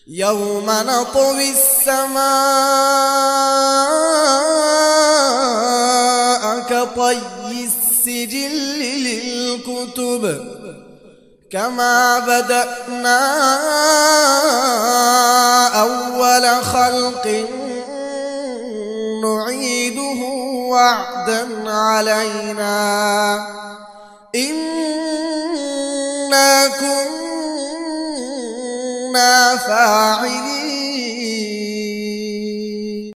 يوم نطوي السماء كطي السجل للكتب كما بدأنا أول خلق نعيده وعدا علينا إنا كنا فاعلين.